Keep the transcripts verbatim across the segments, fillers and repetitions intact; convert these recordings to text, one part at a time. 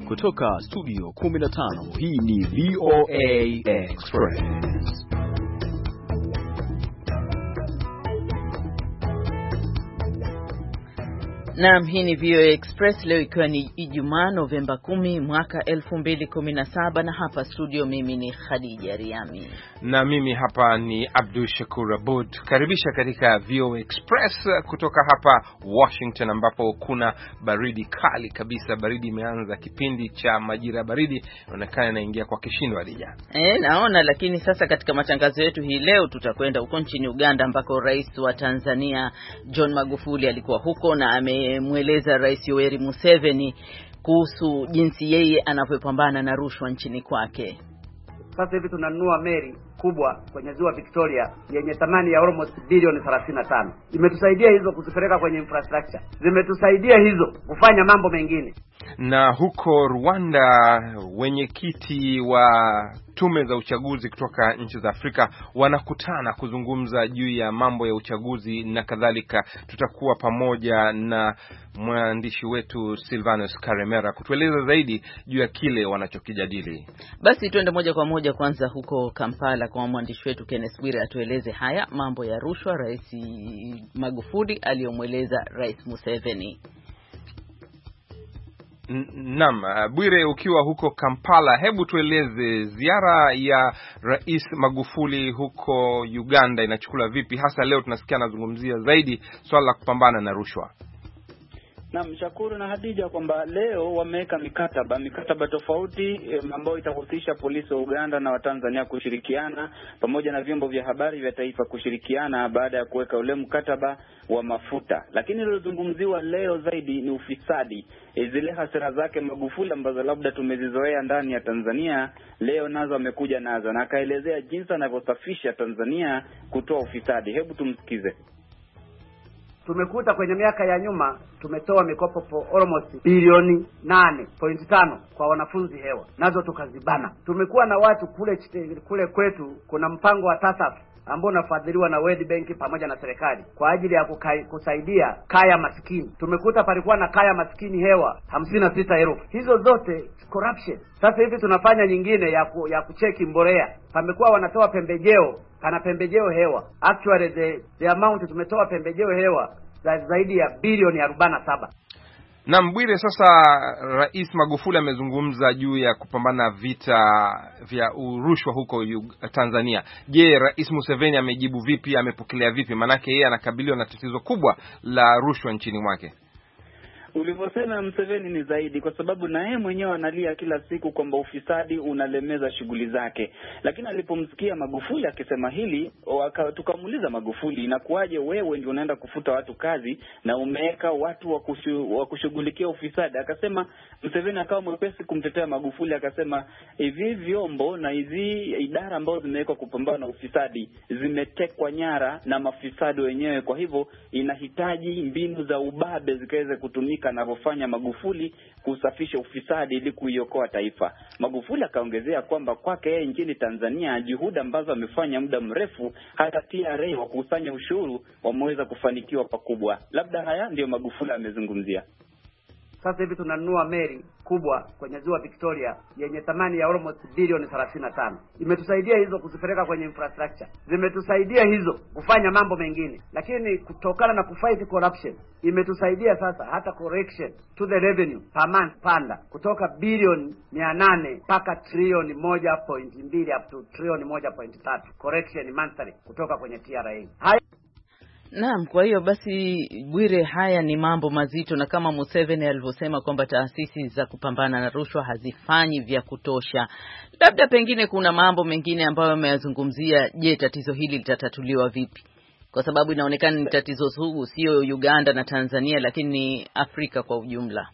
Kutoka studio kumi na tano, hii ni V O A Express. Naam, hii ni V O A Express leo ikiwa ni Ijumaa Novemba kumi mwaka elfu mbili kumi na saba, na hapa studio mimi ni Khadija Riami na mimi hapa ni Abdul Shakur Abud. Karibisha katika V O A Express kutoka hapa Washington, ambapo kuna baridi kali kabisa. Baridi imeanza, kipindi cha majira baridi inaonekana inaingia kwa kishindo Hadija. Eh, naona. Lakini sasa katika matangazo yetu hii leo tutakwenda huko nchini Uganda, ambako rais wa Tanzania John Magufuli alikuwa huko na amemweleza Rais Yoweri Museveni kuhusu jinsi yeye anavyopambana na rushwa nchini kwake. Sasa hivi tunanunua meli kubwa kwenye ziwa Victoria yenye thamani ya almost bilioni thelathini na tano. Imetusaidia hizo kuzipeleka kwenye infrastructure. Zimetusaidia hizo kufanya mambo mengine. Na huko Rwanda, wenyekiti wa tume za uchaguzi kutoka nchi za Afrika wanakutana kuzungumza juu ya mambo ya uchaguzi na kadhalika. Tutakuwa pamoja na mwandishi wetu Silvanus Karemera kutueleza zaidi juu ya kile wanachokijadili. Basi tuende moja kwa moja kwanza huko Kampala kwa mwandishi wetu Kenneth Bwire atueleze haya mambo ya rushwa Rais Magufuli aliyomweleza Rais Museveni. Naam, Bwire, ukiwa huko Kampala, hebu tueleze ziara ya Rais Magufuli huko Uganda inachukula vipi? Hasa leo tunasikia anazungumzia zaidi swala la kupambana na rushwa. Naam, Shakuru na Hadija, kwamba leo wameweka mikataba mikataba tofauti ambayo itahusisha polisi wa Uganda na wa Tanzania kushirikiana pamoja na vyombo vya habari vya taifa kushirikiana baada ya kuweka ule mkataba wa mafuta. Lakini lilozungumziwa leo zaidi ni ufisadi. E, zile hasira zake Magufuli ambazo labda tumezizoea ndani ya Tanzania, leo nazo amekuja nazo na akaelezea jinsi anavyosafisha Tanzania kutoa ufisadi. Hebu tumsikize. Tumekuta kwenye miaka ya nyuma tumetoa mikopo for almost bilioni nane point tano kwa wanafunzi hewa, nazo tukazibana. Tumekuwa na watu kule kule kwetu, kuna mpango wa TASAF ambao unafadhiliwa na World Bank pamoja na serikali kwa ajili ya kukai, kusaidia kaya maskini. Tumekuta palikuwa na kaya maskini hewa hamsini na sita elfu. Hizo zote corruption. Sasa hivi tunafanya nyingine ya ku, ya kucheki mbolea. Pamekuwa wanatoa pembejeo, kana pembejeo hewa. Actually the, the amount tumetoa pembejeo hewa za zaidi ya bilioni arobaini na saba. Na Mbwire, sasa Rais Magufuli amezungumza juu ya kupambana vita vya urushwa huko Tanzania. Je, Rais Museveni amejibu vipi, amepokelea vipi? Manake yeye anakabiliwa na tatizo kubwa la rushwa nchini mwake. Ulivyosema Museveni ni zaidi, kwa sababu na yeye mwenyewe analia kila siku kwamba ufisadi unalemeza shughuli zake. Lakini alipomsikia Magufuli akisema hili, tukamuuliza Magufuli, inakuaje wewe ndio unaenda kufuta watu kazi na umeweka watu wa kushu, kushughulikia ufisadi? Akasema, Museveni akawa mwepesi kumtetea Magufuli, akasema hivi vyombo na hizi idara ambazo zimewekwa kupambana na ufisadi zimetekwa nyara na mafisadi wenyewe, kwa hivyo inahitaji mbinu za ubabe zikaweze kutumika anavyofanya Magufuli kusafisha ufisadi ili kuiokoa taifa. Magufuli akaongezea kwamba kwake yeye nchini Tanzania juhudi ambazo amefanya muda mrefu, hata T R A wa kukusanya ushuru wameweza kufanikiwa pakubwa. Labda haya ndio Magufuli amezungumzia. Sasa hivi tunanunua meli kubwa kwenye ziwa Victoria yenye thamani ya almost bilioni thelathini na tano. Imetusaidia hizo kuzipeleka kwenye infrastructure. Zimetusaidia hizo kufanya mambo mengine. Lakini kutokana na kufight corruption, imetusaidia sasa hata correction to the revenue per month panda kutoka bilioni mia nane mpaka trilioni moja point mbili up to trilioni moja point tatu correction monthly kutoka kwenye T R A. Hai Naam, kwa hiyo basi Bwire, haya ni mambo mazito, na kama Museveni alivyosema kwamba taasisi za kupambana na rushwa hazifanyi vya kutosha, labda pengine kuna mambo mengine ambayo ameyazungumzia. Je, tatizo hili litatatuliwa vipi? Kwa sababu inaonekana ni tatizo sugu, sio Uganda na Tanzania, lakini Afrika kwa ujumla.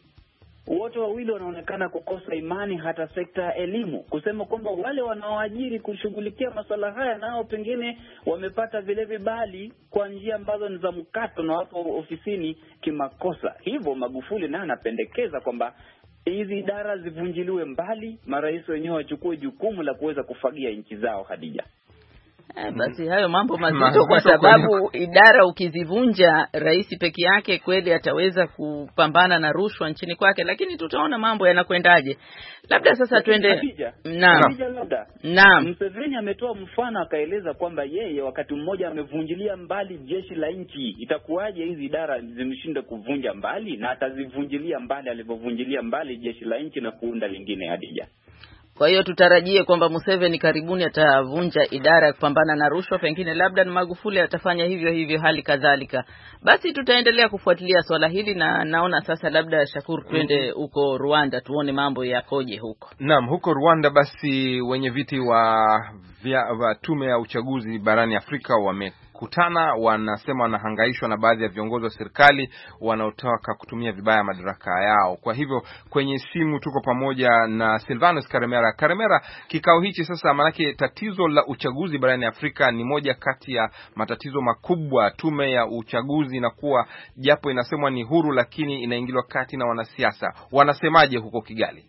Wote wawili wanaonekana kukosa imani hata sekta ya elimu, kusema kwamba wale wanaoajiri kushughulikia masuala haya nao pengine wamepata vile vibali kwa njia ambazo ni za mkato na wapo ofisini kimakosa. Hivyo Magufuli naye anapendekeza kwamba hizi idara zivunjiliwe mbali, marais wenyewe wachukue jukumu la kuweza kufagia nchi zao. Hadija. Eh, basi hayo mambo mazito kwa sababu idara ukizivunja rais peke yake kweli ataweza kupambana na rushwa nchini kwake, lakini tutaona mambo yanakwendaje. Labda sasa twende. Naam. Naam. Museveni ametoa mfano akaeleza kwamba yeye wakati mmoja amevunjilia mbali jeshi la nchi. Itakuwaje hizi idara zimshinde kuvunja mbali, na atazivunjilia mbali alivyovunjilia mbali jeshi la nchi na kuunda lingine? Hadija, kwa hiyo tutarajie kwamba Museveni karibuni atavunja idara ya kupambana na rushwa, pengine labda na Magufuli atafanya hivyo hivyo hali kadhalika. Basi tutaendelea kufuatilia swala hili, na naona sasa labda Shakur twende huko Rwanda tuone mambo yakoje huko. Naam, huko Rwanda basi wenye viti wa, vya, wa tume ya uchaguzi barani Afrika wame kutana, wanasema wanahangaishwa na baadhi ya viongozi wa serikali wanaotaka kutumia vibaya madaraka yao. Kwa hivyo kwenye simu tuko pamoja na Silvanus Karemera. Karemera, kikao hichi sasa, manake tatizo la uchaguzi barani Afrika ni moja kati ya matatizo makubwa. Tume ya uchaguzi inakuwa japo inasemwa ni huru, lakini inaingiliwa kati na wanasiasa. Wanasemaje huko Kigali?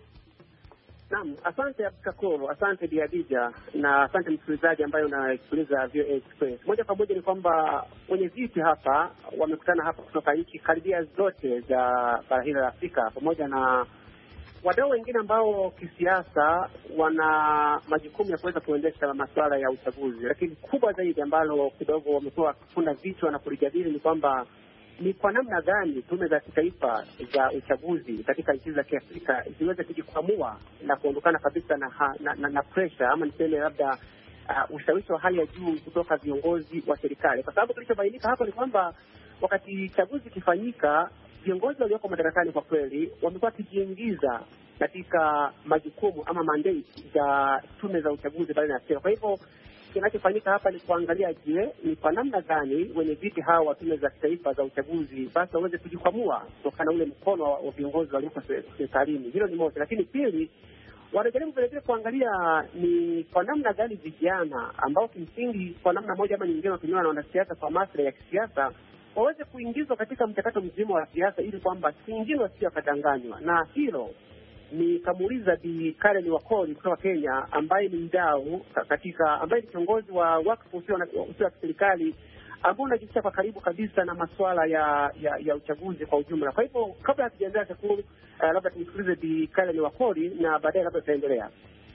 Naam, asante Abdikakoro, asante Biadija, na asante msikilizaji ambaye unasikiliza V O A Express. Moja kwa moja ni kwamba wenye viti hapa wamekutana hapa kutoka nchi karibia zote za bara hili la Afrika, pamoja na wadau wengine ambao kisiasa wana majukumu ya kuweza kuendesha masuala ya uchaguzi. Lakini kubwa zaidi ambalo kidogo wamekuwa kufunda vichwa na kulijadili ni kwamba ni kwa namna gani tume za kitaifa za uchaguzi katika nchi za Kiafrika ziweze kujikwamua na kuondokana kabisa na, na, na, na pressure ama niseme labda uh, ushawishi wa hali ya juu kutoka viongozi wa serikali. Kwa sababu kilichobainika hapa ni kwamba wakati chaguzi kifanyika, viongozi walioko madarakani kwa kweli wamekuwa wakijiingiza katika majukumu ama mandate za tume za uchaguzi barani Afrika. Kwa hivyo kinachofanyika hapa ni kuangalia, je, ni kwa namna gani wenye viti hawa wa tume za kitaifa za uchaguzi basi waweze kujikwamua kutokana ule mkono wa viongozi walioko serikalini. Hilo ni moja. Lakini pili, wanajaribu vile vile kuangalia ni kwa namna gani vijana ambao kimsingi kwa namna moja ama nyingine watumiwa na wanasiasa kwa maslahi ya kisiasa waweze kuingizwa katika mchakato mzima wa siasa, ili kwamba wengine wasije wakadanganywa. Na hilo ni kamuuliza Bi Karen Wakoli kutoka Kenya, ambaye ni mdau katika, ambaye ni kiongozi wa wakfu usio wa serikali ambao unajihusisha kwa karibu kabisa na masuala ya, ya ya uchaguzi kwa ujumla. Kwa hivyo kabla hatujaendelea Shakuru, uh, labda tumsikilize Bi Karen Wakoli na baadaye labda tutaendelea.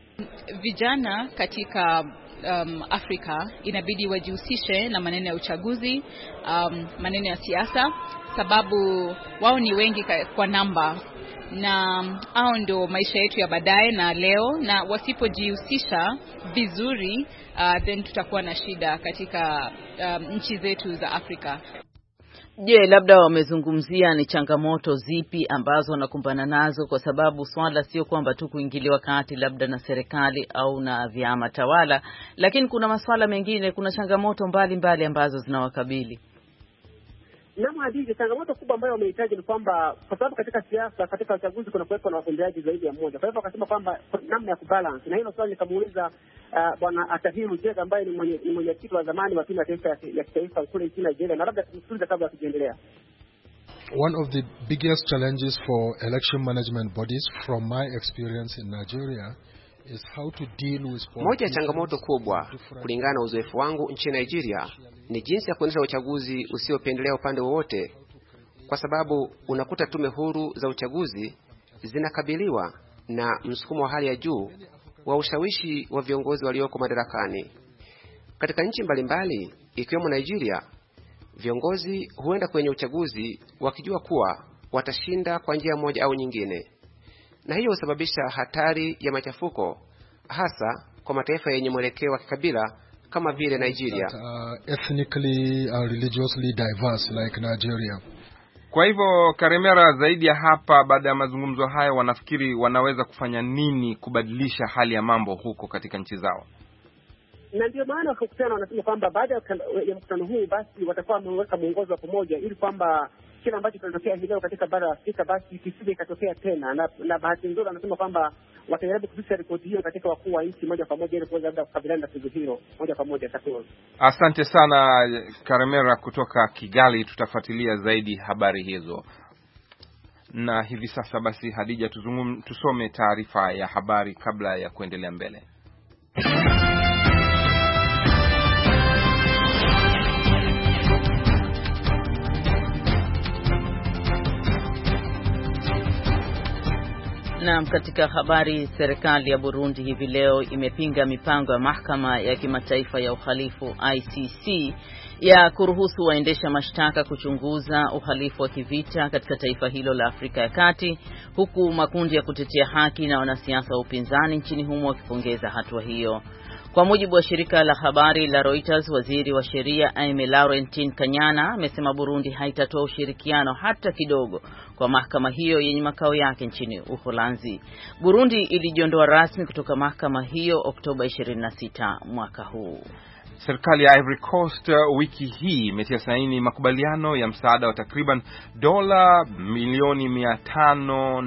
Vijana katika um, Afrika inabidi wajihusishe na maneno ya uchaguzi, um, maneno ya siasa, sababu wao ni wengi kwa namba, na hao ndio maisha yetu ya baadaye na leo, na wasipojihusisha vizuri uh, then tutakuwa na shida katika um, nchi zetu za Afrika. Je, labda wamezungumzia ni changamoto zipi ambazo wanakumbana nazo, kwa sababu swala sio kwamba tu kuingiliwa kati labda na serikali au na vyama tawala, lakini kuna masuala mengine, kuna changamoto mbalimbali mbali ambazo zinawakabili. Naam, Hadija, changamoto kubwa ambayo wamehitaji ni kwamba kwa sababu katika siasa, katika uchaguzi kuna kuwepo na wagombeaji zaidi ya mmoja. Kwa hivyo wakasema kwamba namna ya kubalance, na hilo swali nikamuuliza uh, Bwana Atahiru Jega ambaye ni mwenye ni mwenyekiti wa zamani wa tume ya kitaifa kule nchini Nigeria, na labda tumsikilize kabla ya kuendelea. One of the biggest challenges for election management bodies from my experience in Nigeria is how to deal with. Moja ya changamoto kubwa kulingana na uzoefu wangu nchini Nigeria ni jinsi ya kuendesha uchaguzi usiopendelea upande wowote, kwa sababu unakuta tume huru za uchaguzi zinakabiliwa na msukumo wa hali ya juu wa ushawishi wa viongozi walioko madarakani. Katika nchi mbalimbali ikiwemo Nigeria, viongozi huenda kwenye uchaguzi wakijua kuwa watashinda kwa njia moja au nyingine, na hiyo husababisha hatari ya machafuko, hasa kwa mataifa yenye mwelekeo wa kikabila kama vile Nigeria. Uh, ethnically or religiously diverse like Nigeria. Kwa hivyo Karemera, zaidi ya hapa, baada ya mazungumzo haya, wanafikiri wanaweza kufanya nini kubadilisha hali ya mambo huko katika nchi zao? Na ndio maana wakakutana, wanasema kwamba baada ya mkutano huu basi watakuwa wameweka mwongozo wa pamoja, ili kwamba kila ambacho kinatokea hii leo katika bara la Afrika basi kisije ikatokea tena. Na, na bahati nzuri wanasema kwamba watajaribu kufikisha ripoti hiyo katika wakuu wa nchi moja kwa moja, ili kuweza labda kukabiliana na tatizo hilo moja kwa moja. Shukuru. Asante sana Karemera kutoka Kigali, tutafuatilia zaidi habari hizo. Na hivi sasa basi Hadija, tuzungum, tusome taarifa ya habari kabla ya kuendelea mbele. Naam, katika habari, serikali ya Burundi hivi leo imepinga mipango ya mahakama ya kimataifa ya uhalifu I C C ya kuruhusu waendesha mashtaka kuchunguza uhalifu wa kivita katika taifa hilo la Afrika ya Kati, huku makundi ya kutetea haki na wanasiasa wa upinzani nchini humo wakipongeza hatua hiyo. Kwa mujibu wa shirika la habari la Reuters, waziri wa sheria Aime Laurentine Kanyana amesema Burundi haitatoa ushirikiano hata kidogo kwa mahakama hiyo yenye makao yake nchini Uholanzi. Burundi ilijiondoa rasmi kutoka mahakama hiyo Oktoba ishirini na sita mwaka huu. Serikali ya Ivory Coast wiki hii imetia saini makubaliano ya msaada wa takriban dola milioni mia tano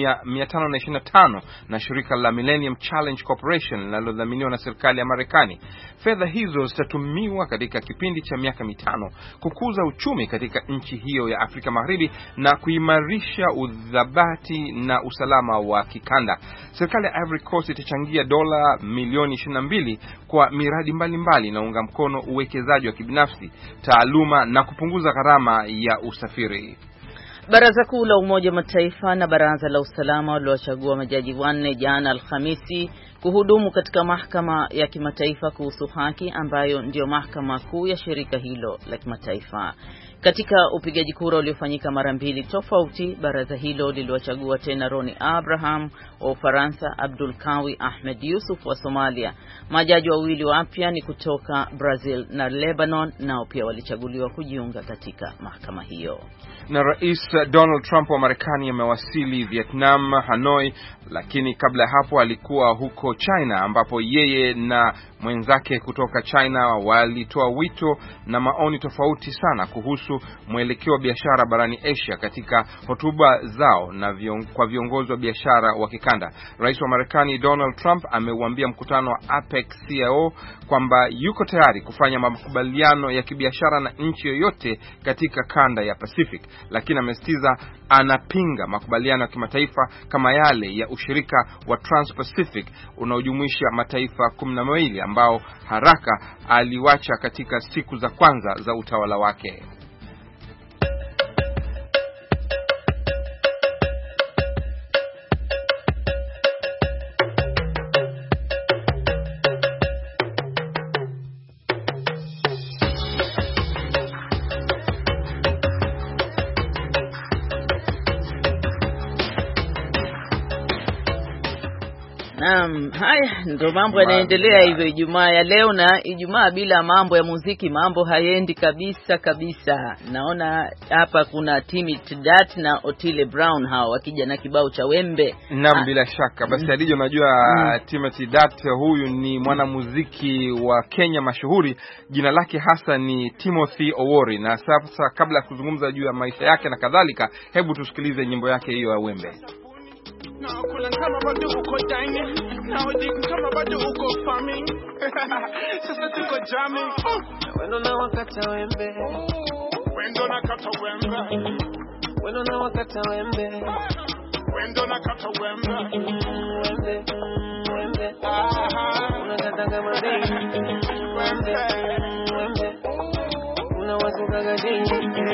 na ishirini na tano na shirika la Millennium Challenge Corporation linalodhaminiwa na serikali ya Marekani. Fedha hizo zitatumiwa katika kipindi cha miaka mitano kukuza uchumi katika nchi hiyo ya Afrika Magharibi na kuimarisha udhabati na usalama wa kikanda. Serikali ya Ivory Coast itachangia dola milioni ishirini na mbili kwa miradi mbalimbali na unga mkono uwekezaji wa kibinafsi, taaluma na kupunguza gharama ya usafiri. Baraza Kuu la Umoja Mataifa na Baraza la Usalama waliwachagua majaji wanne jana Alhamisi kuhudumu katika mahakama ya kimataifa kuhusu haki ambayo ndio mahakama kuu ya shirika hilo la kimataifa. Katika upigaji kura uliofanyika mara mbili tofauti, baraza hilo liliwachagua tena Roni Abraham wa Ufaransa, Abdul Kawi Ahmed Yusuf wa Somalia. Majaji wawili wapya ni kutoka Brazil na Lebanon, nao pia walichaguliwa kujiunga katika mahakama hiyo. Na Rais Donald Trump wa Marekani amewasili Vietnam, Hanoi, lakini kabla ya hapo alikuwa huko China ambapo yeye na mwenzake kutoka China walitoa wito na maoni tofauti sana kuhusu mwelekeo wa biashara barani Asia katika hotuba zao na vion, kwa viongozi wa biashara wa kikanda. Rais wa Marekani Donald Trump ameuambia mkutano wa APEC C E O kwamba yuko tayari kufanya makubaliano ya kibiashara na nchi yoyote katika kanda ya Pacific, lakini amesitiza anapinga makubaliano ya kimataifa kama yale ya ushirika wa Trans-Pacific unaojumuisha mataifa kumi na mawili ambao haraka aliwacha katika siku za kwanza za utawala wake. Naam, haya ndio mambo yanaendelea hivyo Ijumaa ya leo, na Ijumaa bila mambo ya muziki mambo hayendi kabisa kabisa. Naona hapa kuna Timmy Tidat na Otile Brown hao wakija na kibao cha Wembe. Naam, bila shaka. Basi Adija, unajua mm. Timmy Tidat huyu ni mwanamuziki wa Kenya mashuhuri. Jina lake hasa ni Timothy Owori, na sasa kabla ya kuzungumza juu ya maisha yake na kadhalika, hebu tusikilize nyimbo yake hiyo ya Wembe. Now kulan kama bado uko dining, now dig kama bado uko farming. Sasa tuko jamming. Wendo na wakata wembe, wendo na kata wembe, wendo na wakata wembe, wendo na kata wembe, wembe, wembe. Ah, unakata kama dei, wembe, wembe. Unawasuka gadi.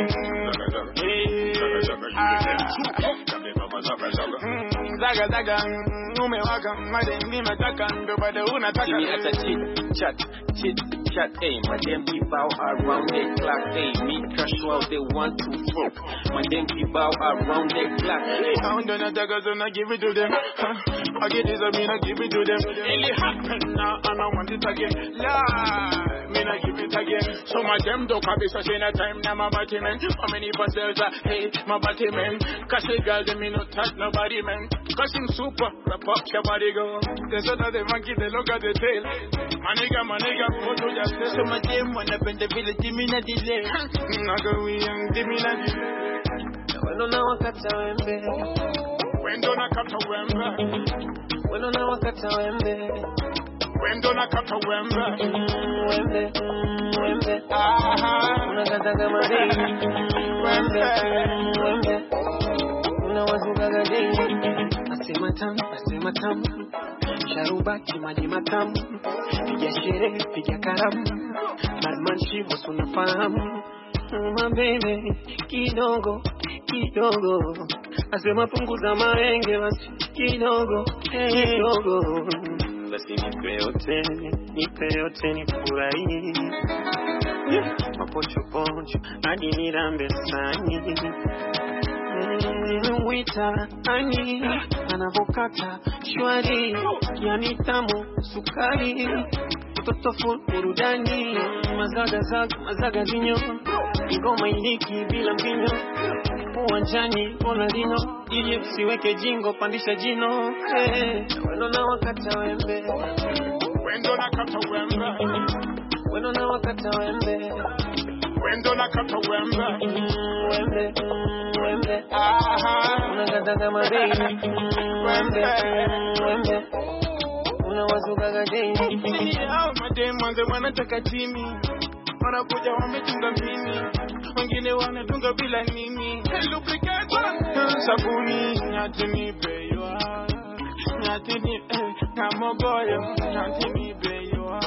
Zaga zaga umewaka madeni mataka ndo bado unataka ni hata chit chat chit chat hey madem kibao around the clock hey me crush while they want to fuck madem kibao around the clock hey how don't nataka so give it to them I get this I mean I give it to them it happen now and I want it again la me I give it again so my dem do kabisa sina time na my body man how many parcels hey my body man cause the girl them me not touch nobody man cause him super rap up your body go there's another monkey they look at the tail my nigga my nigga photo just say so my dem wanna bend the village me na delay nago we young me na delay wendo na wakata wembe wendo na kata wembe wendo na wakata wembe wendo na kata wembe wembe wembe aha unakata kama dei wembe wembe unawasuka gadi asema tamu asema tamu sharuba kimaji matamu piga sherehe piga karamu barman shivo unafahamu mabebe kidogo kidogo, asema punguza maenge basi kidogo, kidogo. Basi nipe yote, nipe yote nifurahi. Mapocho pocho, hadi nirambe sani. Wita, ani, anavokata, shwari, yani tamu, sukari. Mtoto full burudani, mazaga zaga, mazaga zinyo. Ngoma iliki bila mpinyo. Uwanjani, Ronaldinho, ili usiweke jingo, pandisha jino. Hey, wendo na wakata wembe. Wendo na kata wembe. Wendo na wakata wembe. Wendo na kata wembe. Wembe, wembe. Aha. Unagata kama baby. Wembe, wembe. Unawazuka gajeni. Hao mademu wanze wanataka timi. Wanakuja wametunga mimi. Wengine wanatunga bila nini. Lubricate sabuni nyatini beywa. Nyatini eh kamogoyo nyatini beywa.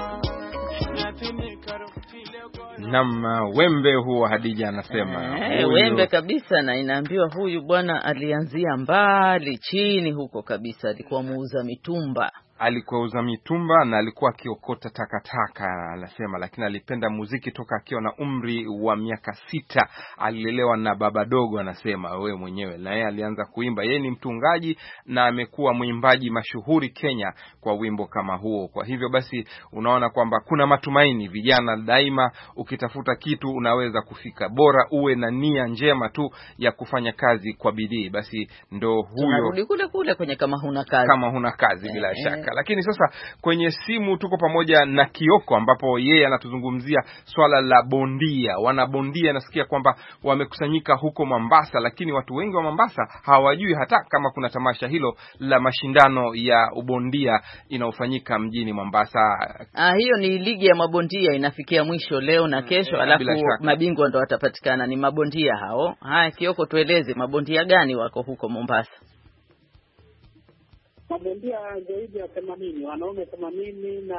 Nyatini karotile goyo. Nam wembe huo Hadija anasema. Eh, wembe kabisa, na inaambiwa huyu bwana alianzia mbali chini huko kabisa, alikuwa muuza mitumba. Alikuwa uza mitumba na alikuwa akiokota takataka anasema, lakini alipenda muziki toka akiwa na umri wa miaka sita. Alilelewa na baba dogo anasema wewe mwenyewe, na yeye alianza kuimba. Yeye ni mtungaji na amekuwa mwimbaji mashuhuri Kenya kwa wimbo kama huo. Kwa hivyo basi unaona kwamba kuna matumaini. Vijana daima ukitafuta kitu unaweza kufika, bora uwe na nia njema tu ya kufanya kazi kwa bidii. Basi ndo huyo tunarudi kule kule kwenye kama huna kazi, kama huna kazi bila e, shaka. Lakini sasa kwenye simu tuko pamoja na Kioko, ambapo yeye anatuzungumzia swala la bondia. Wana bondia nasikia kwamba wamekusanyika huko Mombasa, lakini watu wengi wa Mombasa hawajui hata kama kuna tamasha hilo la mashindano ya ubondia inaofanyika mjini Mombasa. Ah, hiyo ni ligi ya mabondia, inafikia mwisho leo na kesho, alafu mabingwa ndo watapatikana. Ni mabondia hao. Haya Kioko, tueleze mabondia gani wako huko Mombasa? Mabondia zaidi ya themanini, wanaume themanini na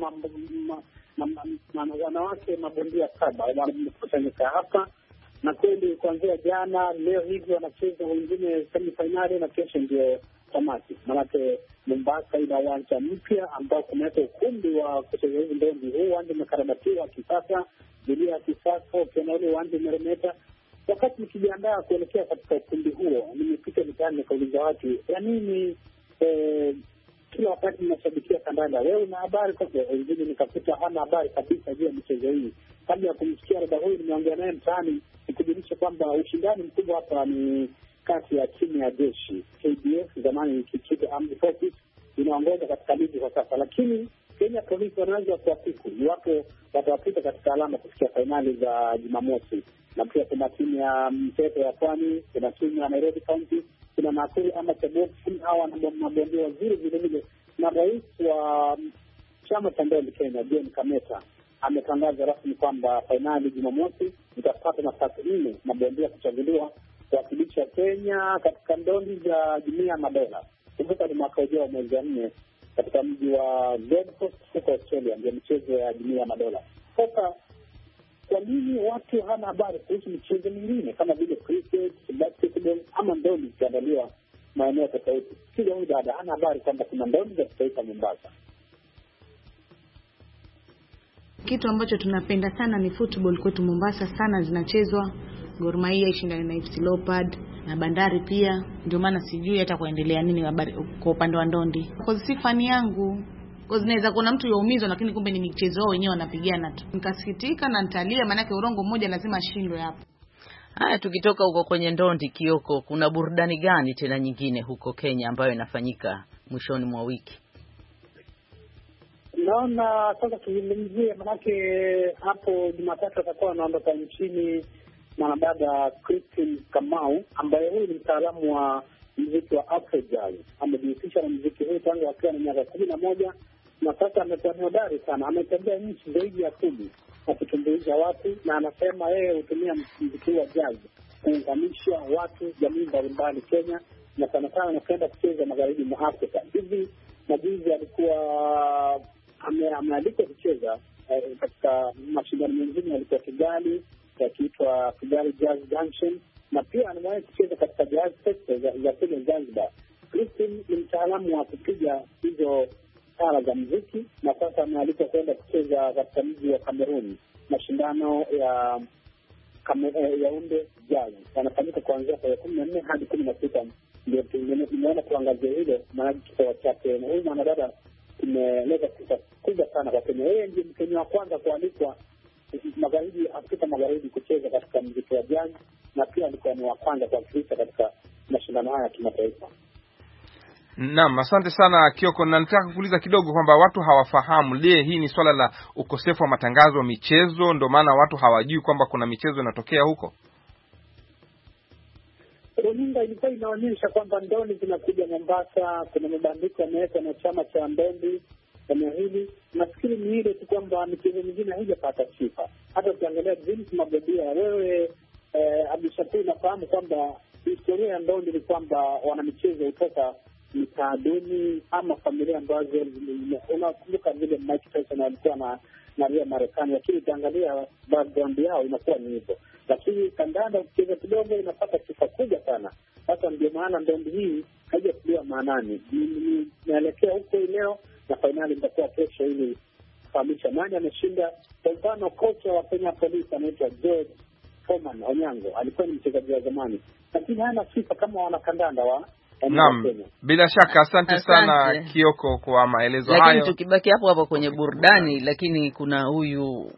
wanawake mabondia saba wanakusanyika hapa, na kweli kuanzia jana leo hivi wanacheza wengine semi finali na kesho ndio tamati. Maanake Mombasa ina uwanja mpya ambao kumeweka ukumbi wa kucheza hizi ndondi. Huu uwanja umekarabatiwa kisasa, dunia ya kisasa, ukiona ule uwanja umeremeta. Wakati nikijiandaa kuelekea katika ukumbi huo, nimepita mitaani nikauliza watu, ya nini Eh, kila wakati ninashabikia kandanda? Wewe una habari kwa sababu wengine nikakuta hana habari kabisa juu ya michezo hii. Kabla ya kumsikia dada huyu nimeongea naye mtaani, nikujulisha kwamba ushindani mkubwa hapa ni kati ya timu ya jeshi K D F, zamani Kikuyu Armed Forces, inaongoza katika ligi kwa sasa, lakini Kenya Police wanaweza kuwapiku iwapo watawapita katika alama kufikia fainali za Jumamosi. Na pia kuna timu ya Mseto ya Pwani, kuna timu ya Nairobi County, kuna Nakuru ama Cheboksi. Hawa na mabondia wazuri vile vile, na rais wa chama cha ndondi Kenya John Kameta ametangaza rasmi kwamba fainali Jumamosi itapata nafasi nne mabondia kuchaguliwa kuwakilisha Kenya katika ndondi za Jumuiya ya Madola. Kumbuka ni mwaka ujao mwezi wa nne katika mji wa Gold Coast huko Australia, ndio michezo ya Jumuiya ya Madola. Sasa kwa nini watu hana habari kuhusu michezo mingine kama vile cricket, basketball ama ndondi zikiandaliwa maeneo tofauti? Kila huyu dada hana habari kwamba kuna ndondi za kitaifa Mombasa. Kitu ambacho tunapenda sana ni football kwetu Mombasa, sana zinachezwa. Gor Mahia ishindane na F C Leopard na Bandari pia, ndio maana sijui hata kuendelea nini habari kwa upande wa ndondi. Kwa si fani yangu, kwa zinaweza kuna mtu yaumizwa lakini kumbe ni michezo wao wenyewe wanapigana tu. Nikasikitika na nitalia, maana yake urongo mmoja lazima ashindwe hapo. Haya, tukitoka huko kwenye ndondi Kioko, kuna burudani gani tena nyingine huko Kenya ambayo inafanyika mwishoni mwa wiki? Naona sasa tuzungumzie, manake hapo Jumatatu atakuwa anaondoka nchini mwanadada Christine Kamau, ambaye huyu ni mtaalamu wa muziki wa Afro Jazz. Amejihusisha na muziki huu tangu akiwa na miaka kumi na moja na sasa amekuwa hodari sana. Ametembea nchi zaidi ya kumi akitumbuiza watu, na anasema yeye hutumia muziki wa jazz kuunganisha watu jamii mbalimbali Kenya, na sana sana anapenda kucheza magharibi mwa Afrika. Hivi majuzi alikuwa amealikwa kucheza eh, katika mashindano mengine yalikuwa Kigali, yakiitwa Kigali Jazz Junction, na pia anawahi kucheza katika jazz festival za, za kule Zanzibar. Christine ni mtaalamu wa kupiga hizo ala za muziki, na sasa amealikwa kwenda kucheza katika mji wa Cameroon, mashindano ya Yaounde Jazz yanafanyika kuanzia tarehe kumi na nne hadi kumi na sita. Ndio tumeona kuangazia hilo, maana kipawa chake na huyu mwanadada imeleta sifa kubwa sana kwa Kenya. Yeye ndiye Mkenya wa kwanza kualikwa magharibi, Afrika Magharibi, kucheza katika muziki wa jazz, na pia alikuwa ni wa kwanza kuwakilisha katika mashindano haya ya kimataifa. Naam, asante sana Kioko. Na nataka kuuliza kidogo kwamba watu hawafahamu, je, hii ni swala la ukosefu wa matangazo wa michezo ndio maana watu hawajui kwamba kuna michezo inatokea huko? Runinga ilikuwa inaonyesha kwamba ndondi zinakuja Mombasa, kuna mabandiko yamewekwa na chama cha ndondi eneo hili. Nafikiri ni ile tu kwamba michezo mingine haijapata sifa. Hata ukiangalia jinsi mabobia, wewe eh, Abdushakur, nafahamu kwamba historia ya ndondi ni kwamba wana michezo kutoka mitaaduni ama familia ambazo unakumbuka vile Mike Tyson alikuwa na na ria Marekani, lakini ukiangalia background yao inakuwa ni hivyo. Lakini kandanda ukicheza kidogo inapata sifa kubwa sana. Sasa ndio maana ndondi hii haijatiwa maanani. Naelekea huko leo na finali itakuwa kesho, ili kufahamisha nani ameshinda. Kwa mfano, kocha wa Kenya Police anaitwa George Foreman Onyango, alikuwa ni mchezaji wa zamani, lakini hana sifa kama wanakandanda wa Naam, bila shaka asante, asante sana Kioko kwa maelezo hayo. Lakini tukibaki hapo hapo kwenye burudani, lakini kuna huyu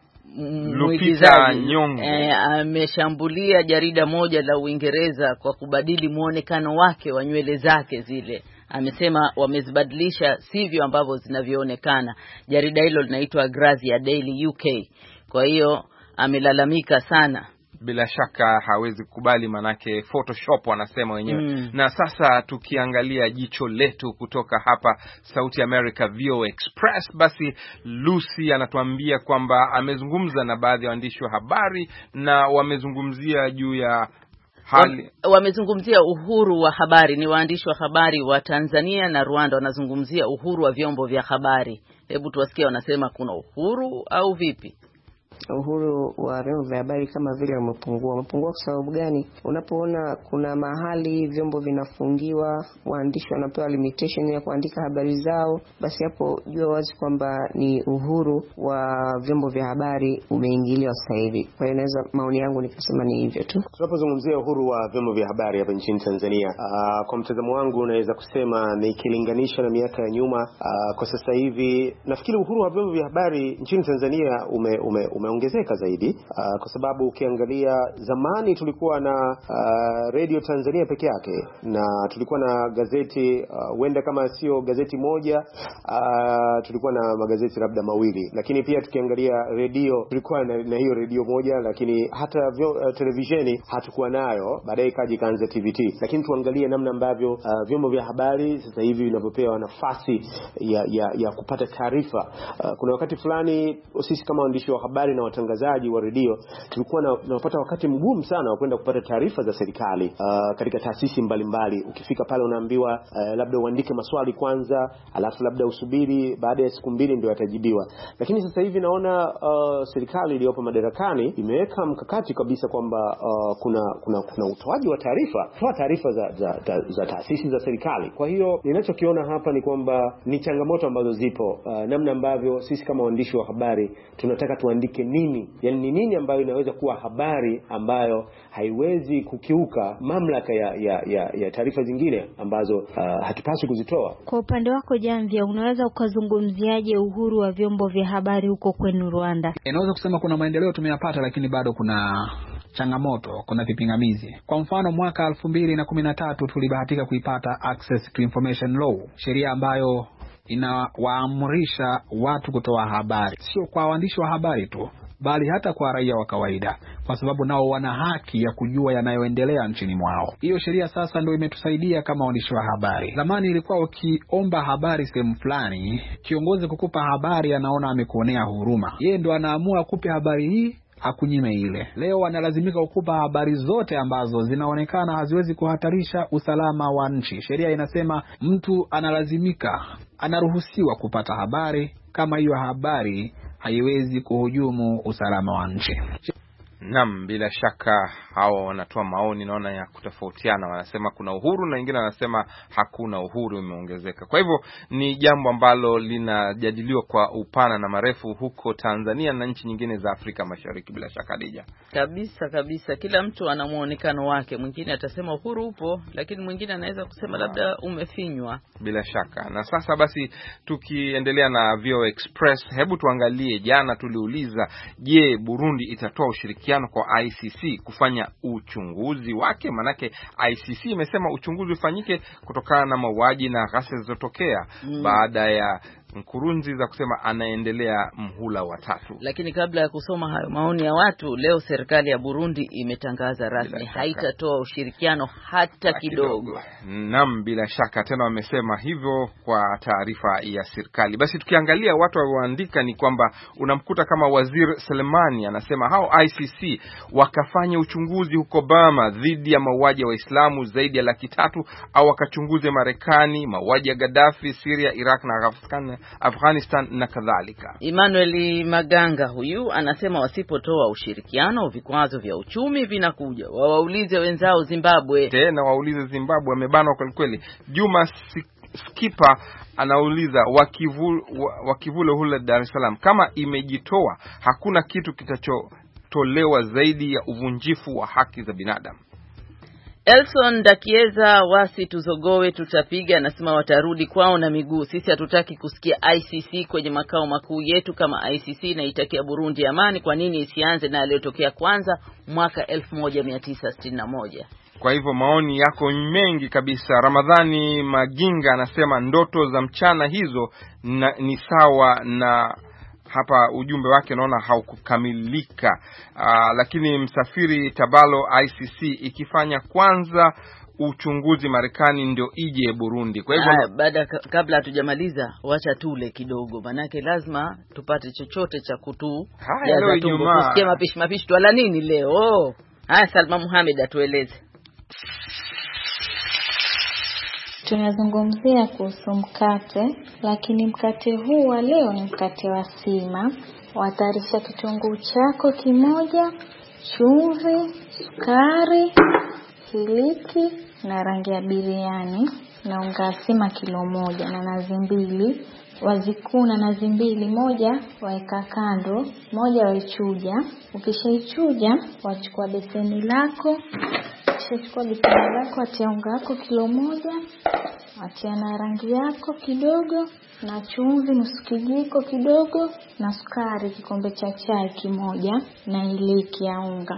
Lupita Nyong'o eh, ameshambulia jarida moja la Uingereza kwa kubadili muonekano wake wa nywele zake zile. Amesema wamezibadilisha sivyo ambavyo zinavyoonekana. Jarida hilo linaitwa Grazia Daily U K. Kwa hiyo amelalamika sana. Bila shaka hawezi kubali, manake Photoshop wanasema wenyewe. Mm. Na sasa tukiangalia jicho letu kutoka hapa Sauti America V O Express, basi Lucy anatuambia kwamba amezungumza na baadhi ya waandishi wa habari na wamezungumzia juu ya hali, wamezungumzia uhuru wa habari. Ni waandishi wa habari wa Tanzania na Rwanda wanazungumzia uhuru wa vyombo vya habari. Hebu tuwasikie wanasema kuna uhuru au vipi? Uhuru wa vyombo vya habari kama vile umepungua. Umepungua kwa sababu gani? Unapoona kuna mahali vyombo vinafungiwa, waandishi wanapewa limitation ya kuandika habari zao, basi hapo jua wazi kwamba ni uhuru wa vyombo vya habari umeingiliwa sasa hivi. Kwa hiyo naweza, maoni yangu nikasema ni hivyo tu. Tunapozungumzia uhuru wa vyombo vya habari hapa nchini Tanzania, uh, kwa mtazamo wangu naweza kusema nikilinganisha na miaka ya nyuma, uh, kwa sasa hivi nafikiri uhuru wa vyombo vya habari nchini Tanzania ume, ume, ume ongezeka zaidi, uh, kwa sababu ukiangalia zamani tulikuwa na uh, Radio Tanzania peke yake, na tulikuwa na gazeti huenda uh, kama sio gazeti moja, uh, tulikuwa na magazeti labda mawili. Lakini pia tukiangalia radio tulikuwa na, na hiyo radio moja, lakini hata vyo, uh, televisheni hatukuwa nayo, baadaye kaji kaanza T V T. Lakini tuangalie namna ambavyo uh, vyombo vya habari sasa hivi vinavyopewa nafasi ya, ya, ya kupata taarifa. Uh, kuna wakati fulani sisi kama waandishi wa habari na watangazaji wa redio tulikuwa na tunapata wakati mgumu sana wa kwenda kupata taarifa za serikali uh, katika taasisi mbalimbali. Ukifika pale unaambiwa uh, labda uandike maswali kwanza, alafu labda usubiri baada ya siku mbili ndio yatajibiwa. Lakini sasa hivi naona uh, serikali iliyopo madarakani imeweka mkakati kabisa kwamba uh, kuna kuna kuna utoaji wa taarifa, toa taarifa za za, za za taasisi za serikali. Kwa hiyo ninachokiona hapa ni kwamba ni changamoto ambazo zipo, uh, namna ambavyo sisi kama waandishi wa habari tunataka tuandike nini, yani ni nini ambayo inaweza kuwa habari ambayo haiwezi kukiuka mamlaka ya ya ya, ya taarifa zingine ambazo uh, hatupaswi kuzitoa. Kwa upande wako Jamvia, unaweza ukazungumziaje uhuru wa vyombo vya habari huko kwenu Rwanda? Inaweza kusema kuna maendeleo tumeyapata, lakini bado kuna changamoto, kuna vipingamizi. Kwa mfano mwaka elfu mbili na kumi na tatu tulibahatika kuipata Access to Information Law, sheria ambayo inawaamrisha watu kutoa habari, sio kwa waandishi wa habari tu, bali hata kwa raia wa kawaida, kwa sababu nao wana haki ya kujua yanayoendelea nchini mwao. Hiyo sheria sasa ndio imetusaidia kama waandishi wa habari. Zamani ilikuwa ukiomba habari sehemu fulani, kiongozi kukupa habari anaona amekuonea huruma, yeye ndo anaamua kupe habari hii akunyime ile. Leo wanalazimika kukupa habari zote ambazo zinaonekana haziwezi kuhatarisha usalama wa nchi. Sheria inasema mtu analazimika, anaruhusiwa kupata habari kama hiyo habari haiwezi kuhujumu usalama wa nchi. Naam, bila shaka hao wanatoa maoni naona ya kutofautiana, wanasema kuna uhuru na wengine wanasema hakuna uhuru, umeongezeka. Kwa hivyo ni jambo ambalo linajadiliwa kwa upana na marefu huko Tanzania na nchi nyingine za Afrika Mashariki bila shaka Dija. Kabisa kabisa, kila mtu ana muonekano wake. Mwingine atasema uhuru upo, lakini mwingine anaweza kusema labda umefinywa. Bila shaka. Na sasa basi tukiendelea na V O A Express, hebu tuangalie, jana tuliuliza, je, Burundi itatoa ushirikiano kwa I C C kufanya uchunguzi wake? Manake I C C imesema uchunguzi ufanyike kutokana na mauaji na ghasia zilizotokea mm. baada ya Nkurunziza kusema anaendelea mhula wa tatu. Lakini kabla ya kusoma hayo maoni ya watu, leo serikali ya Burundi imetangaza rasmi haitatoa ushirikiano hata kidogo. Naam, bila shaka tena wamesema hivyo kwa taarifa ya serikali. Basi tukiangalia watu walioandika ni kwamba unamkuta kama Waziri Selemani anasema hao I C C wakafanya uchunguzi huko Burma dhidi ya mauaji ya Waislamu zaidi ya laki tatu, au wakachunguze Marekani, mauaji ya Gaddafi, Syria, Iraq na Afghanistan Afghanistan na kadhalika. Emmanuel Maganga huyu anasema wasipotoa ushirikiano vikwazo vya uchumi vinakuja. Wawaulize wenzao Zimbabwe. Tena waulize Zimbabwe, wamebanwa kwa kweli. Juma Skipa anauliza wakivule wakivule hula Dar es Salaam kama imejitoa hakuna kitu kitachotolewa zaidi ya uvunjifu wa haki za binadamu. Elson Dakieza wasi tuzogowe tutapiga, anasema watarudi kwao na miguu. Sisi hatutaki kusikia I C C kwenye makao makuu yetu. Kama I C C na itakia Burundi amani, kwa nini isianze na aliyotokea kwanza mwaka elfu moja mia tisa sitini na moja? Kwa hivyo maoni yako mengi kabisa. Ramadhani Maginga anasema ndoto za mchana hizo na, ni sawa na hapa ujumbe wake naona haukukamilika. Aa, lakini Msafiri Tabalo I C C ikifanya kwanza uchunguzi Marekani ndio ije Burundi. Kwa hivyo baada kabla hatujamaliza wacha tule kidogo, manake lazima tupate chochote cha kutu jaza tumbo. Tusikie mapishi mapishi twala nini leo. Haya, Salma Muhammad atueleze. Tunazungumzia kuhusu mkate, lakini mkate huu wa leo ni mkate wa sima. Watayarisha kitunguu chako kimoja, chumvi, sukari, hiliki na rangi ya biriani, na unga sima kilo moja na nazi mbili. Wazikuna nazi mbili, moja waeka kando, moja waichuja. Ukishaichuja wachukua beseni lako, chukua beseni lako, atia unga wako kilo moja, atia na rangi yako kidogo, na chumvi nusu kijiko kidogo, na sukari kikombe cha chai kimoja, na iliki ya unga.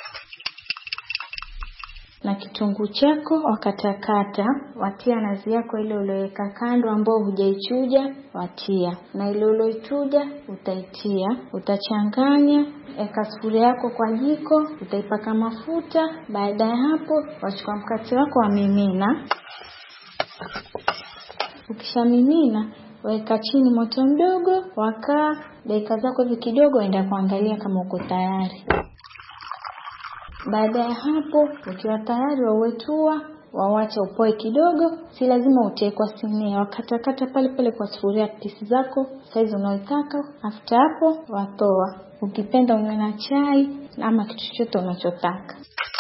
Na kitunguu chako wakatakata, watia nazi yako ile uliyoweka kando ambao hujaichuja, watia. Na ile uliyoichuja utaitia, utachanganya, eka sufuria yako kwa jiko, utaipaka mafuta. Baada ya hapo wachukua mkate wako wamimina. Ukishamimina weka chini moto mdogo, wakaa dakika zako hivi kidogo, enda kuangalia kama uko tayari. Baada ya hapo ukiwa tayari wawetua, wawacha upoe kidogo, si lazima utie kwa sinia, wakatakata pale pale kwa sufuria pisi zako size unayotaka. After hapo watoa, ukipenda unywe na chai ama kitu chochote unachotaka.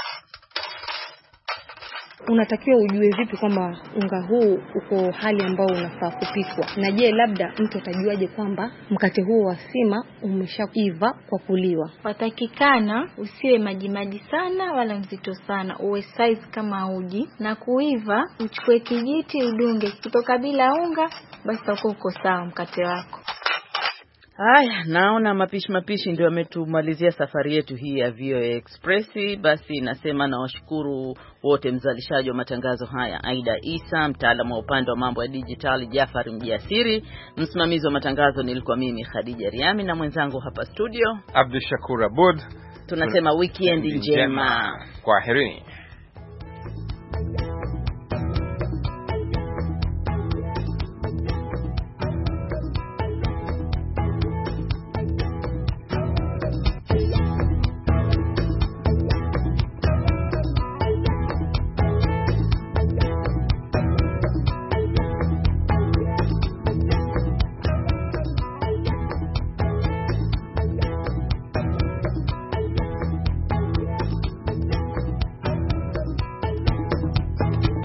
Unatakiwa ujue vipi kwamba unga huu uko hali ambao unafaa kupikwa? Na je, labda mtu atajuaje kwamba mkate huu wa sima umeshaiva kwa kuliwa? Watakikana usiwe maji maji sana wala mzito sana, uwe size kama uji. Na kuiva uchukue kijiti udunge, kutoka bila unga basi utakuwa uko sawa mkate wako. Haya, naona mapishi mapishi ndio ametumalizia safari yetu hii ya V O A Express. Basi nasema na washukuru wote mzalishaji wa matangazo haya, Aida Isa, mtaalamu wa upande wa mambo ya digital Jafari Mjasiri, msimamizi wa matangazo nilikuwa mimi Khadija Riami, na mwenzangu hapa studio Abdul Shakur Abud. Tunasema weekend njema. Kwaherini.